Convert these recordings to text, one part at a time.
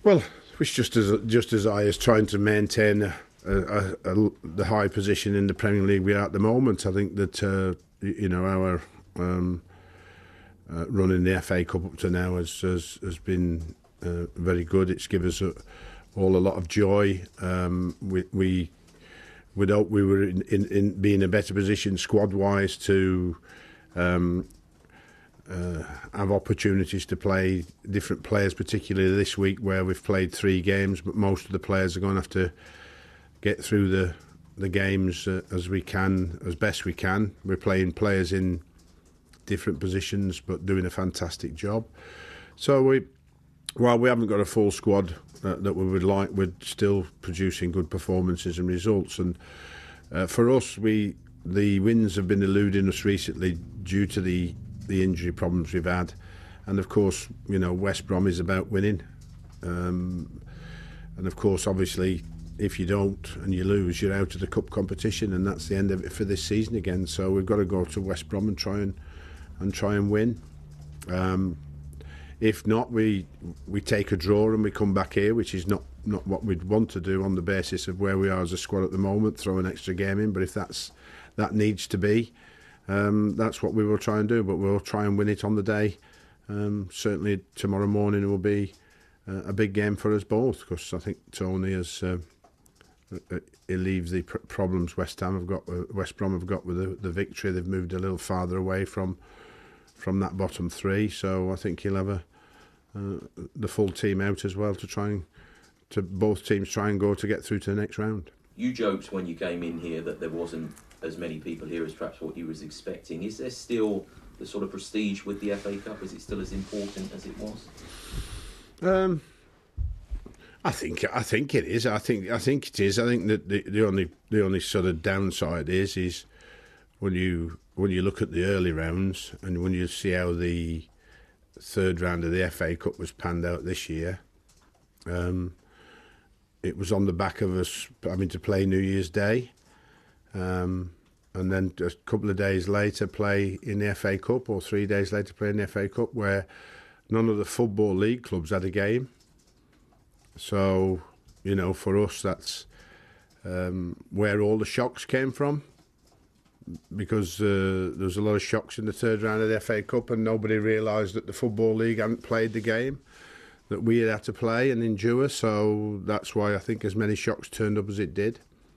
Well, it's just as I is trying to maintain the high position in the Premier League we are at the moment. I think that our run in the FA Cup up to now has been very good. It's given us all a lot of joy. We'd hope we were in be in a better position squad wise to have opportunities to play different players, particularly this week where we've played 3 games, but most of the players are going to have to get through the games as best we can. We're playing players in different positions but doing a fantastic job. So while we haven't got a full squad that we would like, we're still producing good performances and results. And for us, the wins have been eluding us recently due to the injury problems we've had. And of course, West Brom is about winning. And of course, obviously, if you don't and you lose, you're out of the cup competition, and that's the end of it for this season again. So we've got to go to West Brom and try and win. If not, we take a draw and we come back here, which is not what we'd want to do on the basis of where we are as a squad at the moment. Throw an extra game in, but if that needs to be, that's what we will try and do. But we'll try and win it on the day. Certainly tomorrow morning will be a big game for us both, because I think Tony has alleviated the problems West Brom have got with the victory. They've moved a little farther away from that bottom 3, so I think he'll have the full team out as well to both teams try and go to get through to the next round. You joked when you came in here that there wasn't as many people here as perhaps what you was expecting. Is there still the sort of prestige with the FA Cup? Is it still as important as it was? I think it is. I think it is. I think that the only sort of downside is when you look at the early rounds and when you see how the third round of the FA Cup was panned out this year, it was on the back of us having to play New Year's Day, and then a couple of days later play in the FA Cup, or 3 days later play in the FA Cup, where none of the Football League clubs had a game. So, for us, that's where all the shocks came from. Because there was a lot of shocks in the third round of the FA Cup, and nobody realised that the Football League hadn't played the game that we had to play and endure. So that's why I think as many shocks turned up as it did.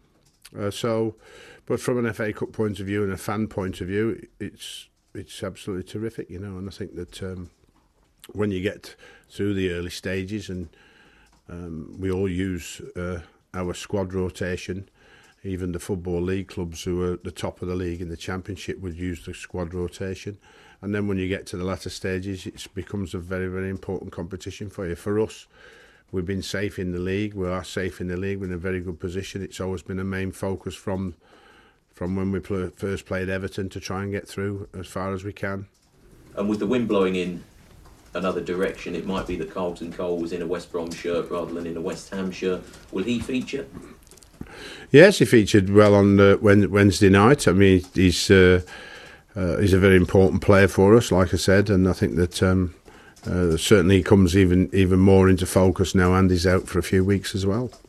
But from an FA Cup point of view and a fan point of view, it's absolutely terrific, And I think that when you get through the early stages, and we all use our squad rotation. Even the Football League clubs who are at the top of the league in the Championship would use the squad rotation. And then when you get to the latter stages, it becomes a very, very important competition for you. For us, we've been safe in the league. We are safe in the league. We're in a very good position. It's always been a main focus from when we first played Everton to try and get through as far as we can. And with the wind blowing in another direction, it might be that Carlton Cole was in a West Brom shirt rather than in a West Ham shirt. Will he feature? Yes, he featured well on Wednesday night. I mean, he's a very important player for us, like I said, and I think that certainly he comes even more into focus now. Andy's out for a few weeks as well.